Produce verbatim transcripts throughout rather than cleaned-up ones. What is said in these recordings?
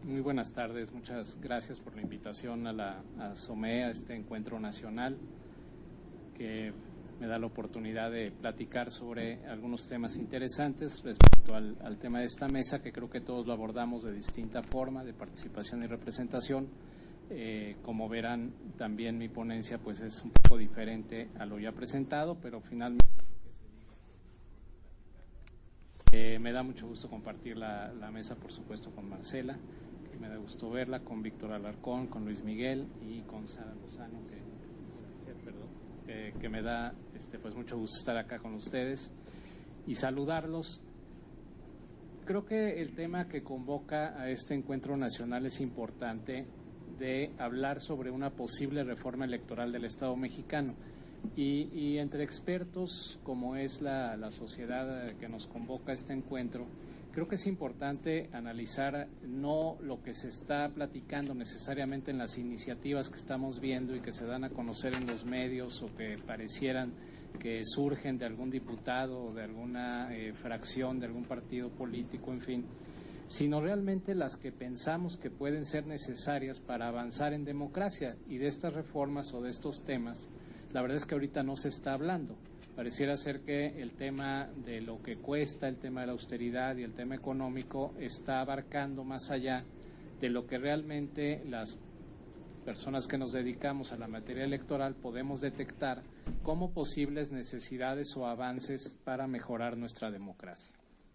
Muy buenas tardes, muchas gracias por la invitación a la a SOME, a este encuentro nacional que me da la oportunidad de platicar sobre algunos temas interesantes respecto al, al tema de esta mesa, que creo que todos lo abordamos de distinta forma, de participación y representación. Eh, como verán, también mi ponencia pues es un poco diferente a lo ya presentado, pero finalmente eh, me da mucho gusto compartir la, la mesa, por supuesto, con Marcela, que me da gusto verla, con Víctor Alarcón, con Luis Miguel y con Sara Lozano, que, perdón, eh, que me da este, pues mucho gusto estar acá con ustedes y saludarlos. Creo que el tema que convoca a este encuentro nacional es importante, de hablar sobre una posible reforma electoral del Estado mexicano y, y entre expertos como es la, la sociedad que nos convoca a este encuentro, creo que es importante analizar no lo que se está platicando necesariamente en las iniciativas que estamos viendo y que se dan a conocer en los medios o que parecieran que surgen de algún diputado o de alguna eh, fracción de algún partido político, en fin, sino realmente las que pensamos que pueden ser necesarias para avanzar en democracia. Y de estas reformas o de estos temas, la verdad es que ahorita no se está hablando. Pareciera ser que el tema de lo que cuesta, el tema de la austeridad y el tema económico está abarcando más allá de lo que realmente las personas que nos dedicamos a la materia electoral podemos detectar como posibles necesidades o avances para mejorar nuestra democracia.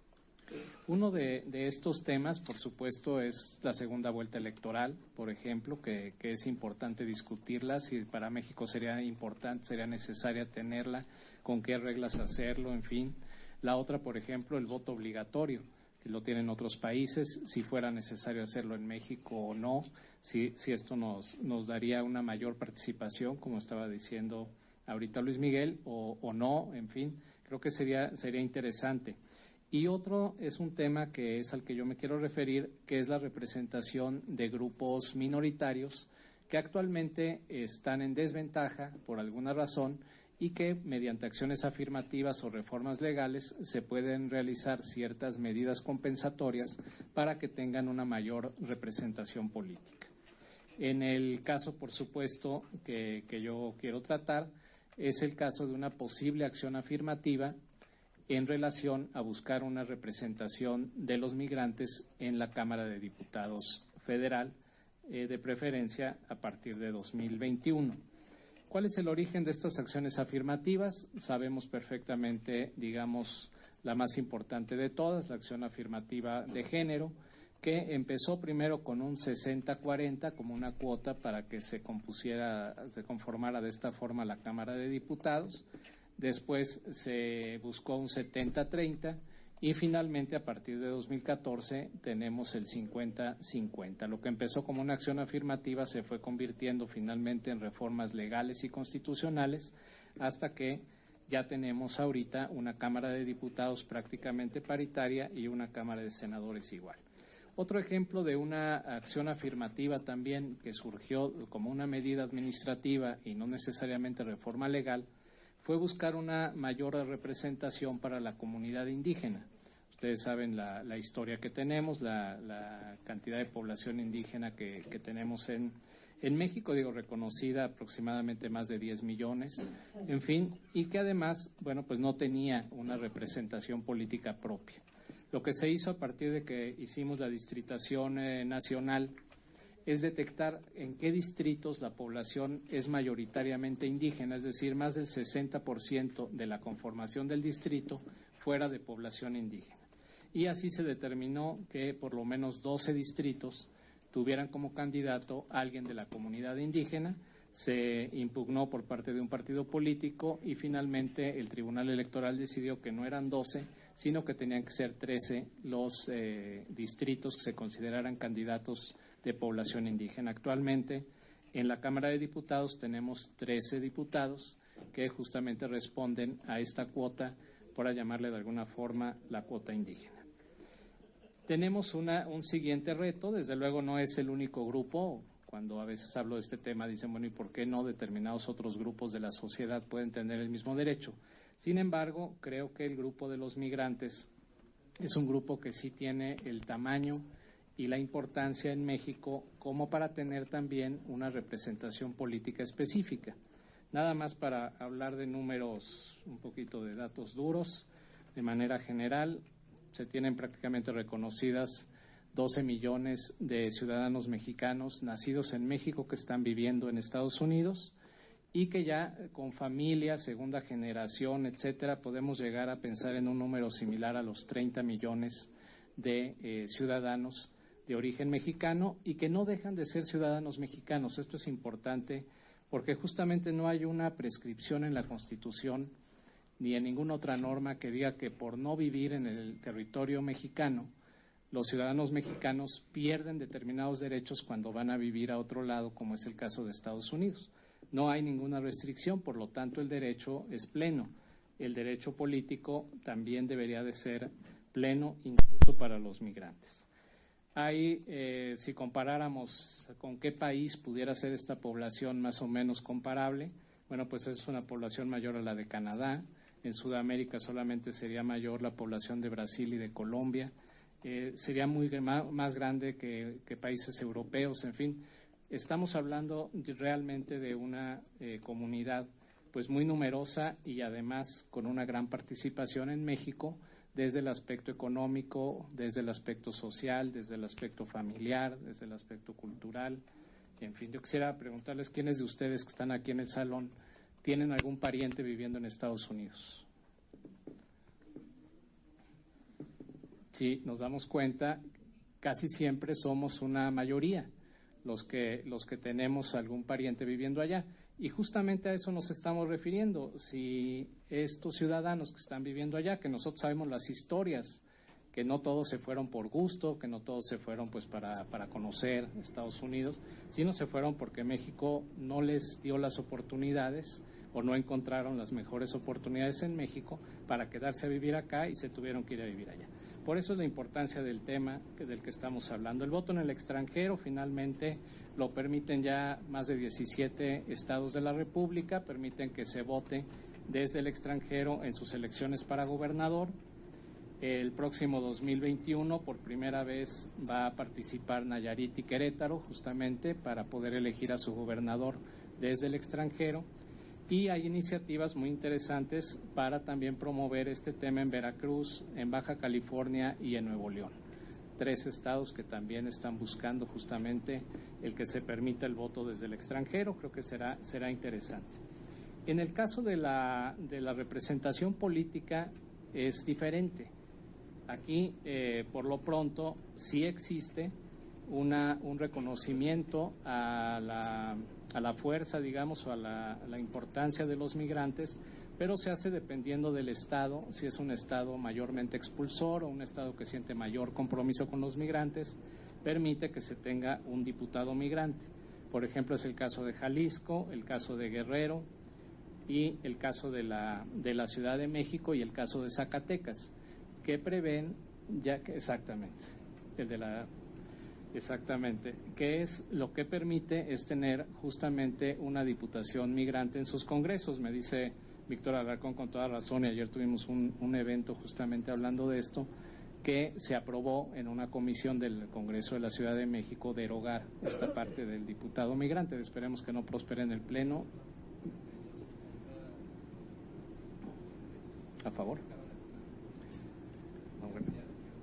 Uno de, de estos temas, por supuesto, es la segunda vuelta electoral, por ejemplo, que, que es importante discutirla, si para México sería importante, sería necesaria tenerla, con qué reglas hacerlo, en fin. La otra, por ejemplo, el voto obligatorio, que lo tienen otros países, si fuera necesario hacerlo en México o no, si, si esto nos, nos daría una mayor participación, como estaba diciendo ahorita Luis Miguel, o, o no, en fin, creo que sería, sería interesante. Y otro es un tema que es al que yo me quiero referir, que es la representación de grupos minoritarios que actualmente están en desventaja por alguna razón y que mediante acciones afirmativas o reformas legales se pueden realizar ciertas medidas compensatorias para que tengan una mayor representación política. En el caso, por supuesto, que, que yo quiero tratar, es el caso de una posible acción afirmativa en relación a buscar una representación de los migrantes en la Cámara de Diputados Federal, eh, de preferencia a partir de dos mil veintiuno. ¿Cuál es el origen de estas acciones afirmativas? Sabemos perfectamente, digamos, la más importante de todas, la acción afirmativa de género, que empezó primero con un sesenta cuarenta como una cuota para que se compusiera, se conformara de esta forma la Cámara de Diputados. Después se buscó un setenta treinta y finalmente a partir de dos mil catorce tenemos el cincuenta cincuenta. Lo que empezó como una acción afirmativa se fue convirtiendo finalmente en reformas legales y constitucionales hasta que ya tenemos ahorita una Cámara de Diputados prácticamente paritaria y una Cámara de Senadores igual. Otro ejemplo de una acción afirmativa también que surgió como una medida administrativa y no necesariamente reforma legal fue buscar una mayor representación para la comunidad indígena. Ustedes saben la, la historia que tenemos, la, la cantidad de población indígena que, que tenemos en, en México, digo, reconocida aproximadamente más de diez millones, en fin, y que además, bueno, pues no tenía una representación política propia. Lo que se hizo a partir de que hicimos la distritación eh, nacional es detectar en qué distritos la población es mayoritariamente indígena, es decir, más del sesenta por ciento de la conformación del distrito fuera de población indígena. Y así se determinó que por lo menos doce distritos tuvieran como candidato a alguien de la comunidad indígena. Se impugnó por parte de un partido político y finalmente el Tribunal Electoral decidió que no eran doce, sino que tenían que ser trece los eh, distritos que se consideraran candidatos de población indígena. Actualmente en la Cámara de Diputados tenemos trece diputados que justamente responden a esta cuota, por llamarle de alguna forma la cuota indígena. Tenemos una, un siguiente reto, desde luego no es el único grupo. Cuando a veces hablo de este tema dicen, bueno, ¿y por qué no determinados otros grupos de la sociedad pueden tener el mismo derecho? Sin embargo, creo que el grupo de los migrantes es un grupo que sí tiene el tamaño y la importancia en México como para tener también una representación política específica. Nada más para hablar de números, un poquito de datos duros, de manera general, se tienen prácticamente reconocidas doce millones de ciudadanos mexicanos nacidos en México que están viviendo en Estados Unidos y que ya con familia, segunda generación, etcétera, podemos llegar a pensar en un número similar a los treinta millones de eh, ciudadanos de origen mexicano y que no dejan de ser ciudadanos mexicanos. Esto es importante porque justamente no hay una prescripción en la Constitución ni en ninguna otra norma que diga que por no vivir en el territorio mexicano, los ciudadanos mexicanos pierden determinados derechos cuando van a vivir a otro lado, como es el caso de Estados Unidos. No hay ninguna restricción, por lo tanto el derecho es pleno. El derecho político también debería de ser pleno, incluso para los migrantes. Hay, eh, si comparáramos con qué país pudiera ser esta población más o menos comparable, bueno, pues es una población mayor a la de Canadá. En Sudamérica solamente sería mayor la población de Brasil y de Colombia. Eh, sería muy más grande que, que países europeos, en fin. Estamos hablando de, realmente de una eh, comunidad pues muy numerosa y además con una gran participación en México desde el aspecto económico, desde el aspecto social, desde el aspecto familiar, desde el aspecto cultural. En fin, yo quisiera preguntarles quiénes de ustedes que están aquí en el salón tienen algún pariente viviendo en Estados Unidos. Sí, nos damos cuenta, casi siempre somos una mayoría los que, los que tenemos algún pariente viviendo allá. Y justamente a eso nos estamos refiriendo. Si estos ciudadanos que están viviendo allá, que nosotros sabemos las historias, que no todos se fueron por gusto, que no todos se fueron pues para, para conocer Estados Unidos, sino se fueron porque México no les dio las oportunidades o no encontraron las mejores oportunidades en México para quedarse a vivir acá y se tuvieron que ir a vivir allá. Por eso es la importancia del tema del que estamos hablando. El voto en el extranjero finalmente lo permiten ya más de diecisiete estados de la República, permiten que se vote desde el extranjero en sus elecciones para gobernador. El próximo dos mil veintiuno por primera vez va a participar Nayarit y Querétaro justamente para poder elegir a su gobernador desde el extranjero. Y hay iniciativas muy interesantes para también promover este tema en Veracruz, en Baja California y en Nuevo León. Tres estados que también están buscando justamente el que se permita el voto desde el extranjero. Creo que será, será interesante. En el caso de la, de la representación política es diferente. Aquí, eh, por lo pronto, sí existe una, un reconocimiento a la, a la fuerza, digamos, o a la, a la importancia de los migrantes, pero se hace dependiendo del Estado, si es un Estado mayormente expulsor o un Estado que siente mayor compromiso con los migrantes, permite que se tenga un diputado migrante. Por ejemplo, es el caso de Jalisco, el caso de Guerrero y el caso de la, de la Ciudad de México y el caso de Zacatecas, que prevén, ya que exactamente, el de la exactamente, que es lo que permite es tener justamente una diputación migrante en sus congresos. Me dice Víctor Alarcón con toda razón, y ayer tuvimos un, un evento justamente hablando de esto, que se aprobó en una comisión del Congreso de la Ciudad de México derogar esta parte del diputado migrante. Esperemos que no prospere en el Pleno. ¿A favor? No, bueno.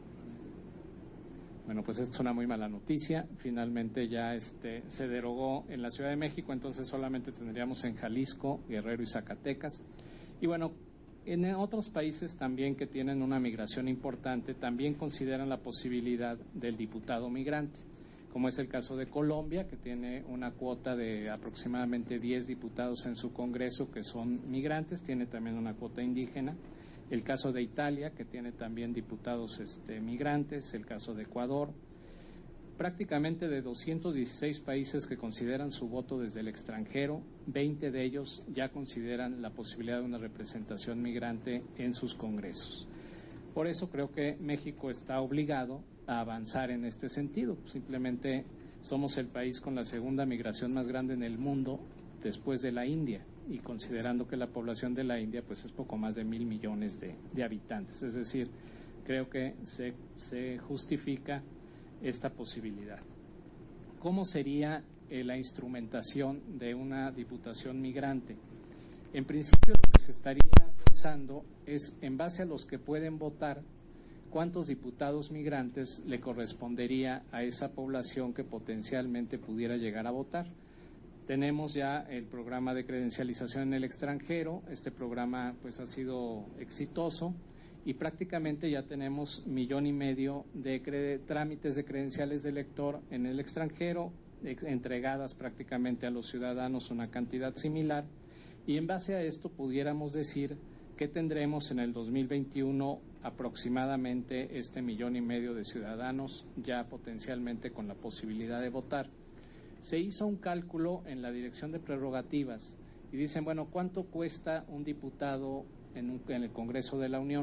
Bueno, pues esto es una muy mala noticia. Finalmente ya este, se derogó en la Ciudad de México, entonces solamente tendríamos en Jalisco, Guerrero y Zacatecas. Y bueno, en otros países también que tienen una migración importante, también consideran la posibilidad del diputado migrante, como es el caso de Colombia, que tiene una cuota de aproximadamente diez diputados en su Congreso que son migrantes, tiene también una cuota indígena. El caso de Italia, que tiene también diputados este, migrantes, el caso de Ecuador. Prácticamente de doscientos dieciséis países que consideran su voto desde el extranjero, veinte de ellos ya consideran la posibilidad de una representación migrante en sus congresos. Por eso creo que México está obligado a avanzar en este sentido. Simplemente somos el país con la segunda migración más grande en el mundo después de la India, y considerando que la población de la India pues es poco más de mil millones de, de habitantes. Es decir, creo que se, se justifica esta posibilidad. ¿Cómo sería eh, la instrumentación de una diputación migrante? En principio, lo que se estaría pensando es, en base a los que pueden votar, cuántos diputados migrantes le correspondería a esa población que potencialmente pudiera llegar a votar. Tenemos ya el programa de credencialización en el extranjero. Este programa pues ha sido exitoso y prácticamente ya tenemos millón y medio de trámites de credenciales de elector en el extranjero, entregadas prácticamente a los ciudadanos una cantidad similar, y en base a esto pudiéramos decir que tendremos en el dos mil veintiuno aproximadamente este millón y medio de ciudadanos ya potencialmente con la posibilidad de votar. Se hizo un cálculo en la Dirección de Prerrogativas y dicen, bueno, ¿cuánto cuesta un diputado en, un, en el Congreso de la Unión?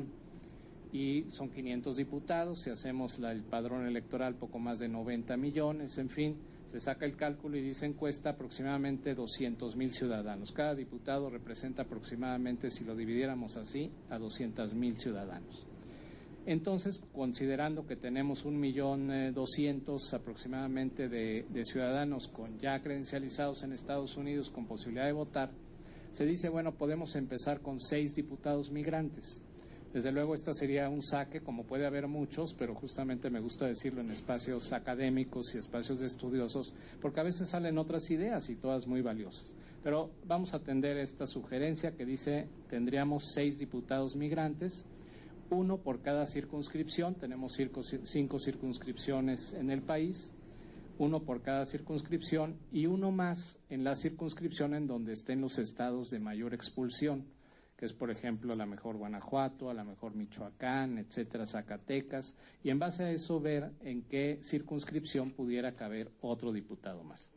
Y son quinientos diputados, si hacemos la, el padrón electoral poco más de noventa millones, en fin, se saca el cálculo y dicen cuesta aproximadamente doscientos mil ciudadanos. Cada diputado representa aproximadamente, si lo dividiéramos así, a doscientos mil ciudadanos. Entonces, considerando que tenemos un millón doscientos aproximadamente de, de ciudadanos con ya credencializados en Estados Unidos con posibilidad de votar, se dice, bueno, podemos empezar con seis diputados migrantes. Desde luego, esta sería un saque, como puede haber muchos, pero justamente me gusta decirlo en espacios académicos y espacios de estudiosos, porque a veces salen otras ideas y todas muy valiosas. Pero vamos a atender esta sugerencia que dice, tendríamos seis diputados migrantes, uno por cada circunscripción. Tenemos cinco circunscripciones en el país, uno por cada circunscripción y uno más en la circunscripción en donde estén los estados de mayor expulsión, que es, por ejemplo, a la mejor Guanajuato, a la mejor Michoacán, etcétera, Zacatecas, y en base a eso ver en qué circunscripción pudiera caber otro diputado más.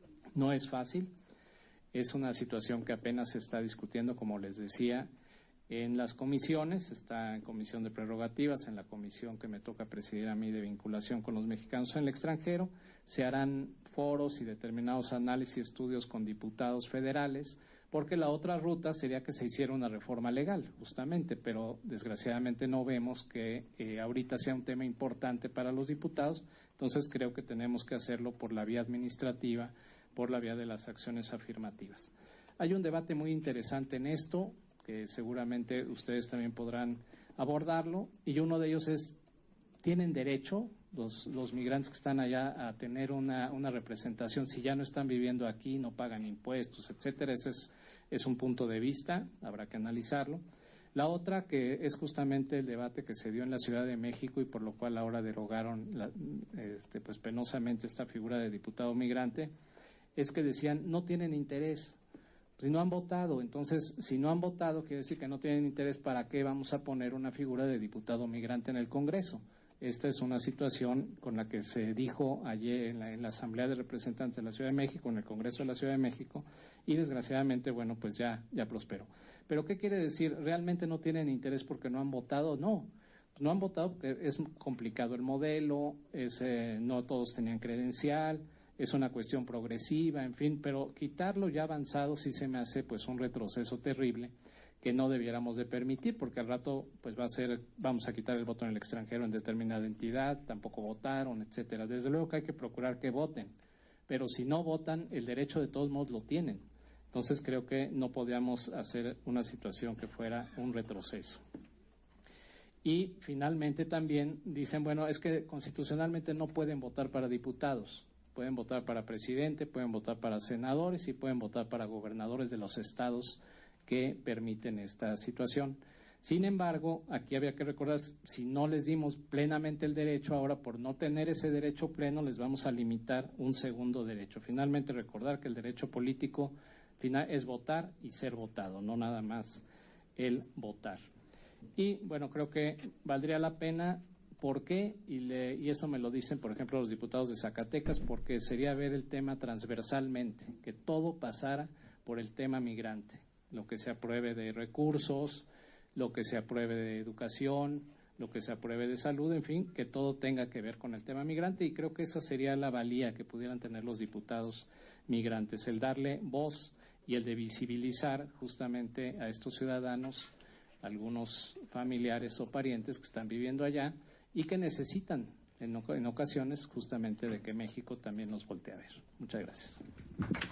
No es fácil, es una situación que apenas se está discutiendo, como les decía, en las comisiones. Está en comisión de prerrogativas, en la comisión que me toca presidir a mí de vinculación con los mexicanos en el extranjero. Se harán foros y determinados análisis y estudios con diputados federales, porque la otra ruta sería que se hiciera una reforma legal, justamente, pero desgraciadamente no vemos que eh, ahorita sea un tema importante para los diputados. Entonces creo que tenemos que hacerlo por la vía administrativa, por la vía de las acciones afirmativas. Hay un debate muy interesante en esto, que seguramente ustedes también podrán abordarlo, y uno de ellos es, ¿tienen derecho los, los migrantes que están allá a tener una, una representación si ya no están viviendo aquí, no pagan impuestos, etcétera? Ese es, es un punto de vista, habrá que analizarlo. La otra, que es justamente el debate que se dio en la Ciudad de México y por lo cual ahora derogaron la, este, pues penosamente esta figura de diputado migrante, es que decían, no tienen interés. Si no han votado, entonces, si no han votado, quiere decir que no tienen interés. ¿Para qué vamos a poner una figura de diputado migrante en el Congreso? Esta es una situación con la que se dijo ayer en la, en la Asamblea de Representantes de la Ciudad de México, en el Congreso de la Ciudad de México, y desgraciadamente, bueno, pues ya, ya prosperó. ¿Pero qué quiere decir? ¿Realmente no tienen interés porque no han votado? No, no han votado porque es complicado el modelo, es, eh, no todos tenían credencial, es una cuestión progresiva, en fin, pero quitarlo ya avanzado sí se me hace pues un retroceso terrible que no debiéramos de permitir, porque al rato pues va a ser, vamos a quitar el voto en el extranjero en determinada entidad, tampoco votaron, etcétera. Desde luego que hay que procurar que voten, pero si no votan, el derecho de todos modos lo tienen. Entonces creo que no podíamos hacer una situación que fuera un retroceso. Y finalmente también dicen, bueno, es que constitucionalmente no pueden votar para diputados. Pueden votar para presidente, pueden votar para senadores y pueden votar para gobernadores de los estados que permiten esta situación. Sin embargo, aquí había que recordar, si no les dimos plenamente el derecho, ahora por no tener ese derecho pleno les vamos a limitar un segundo derecho. Finalmente, recordar que el derecho político final es votar y ser votado, no nada más el votar. Y bueno, creo que valdría la pena. ¿Por qué? Y, le, y eso me lo dicen, por ejemplo, los diputados de Zacatecas, porque sería ver el tema transversalmente, que todo pasara por el tema migrante, lo que se apruebe de recursos, lo que se apruebe de educación, lo que se apruebe de salud, en fin, que todo tenga que ver con el tema migrante, y creo que esa sería la valía que pudieran tener los diputados migrantes, el darle voz y el de visibilizar justamente a estos ciudadanos, algunos familiares o parientes que están viviendo allá y que necesitan en, en ocasiones justamente de que México también nos voltea a ver. Muchas gracias.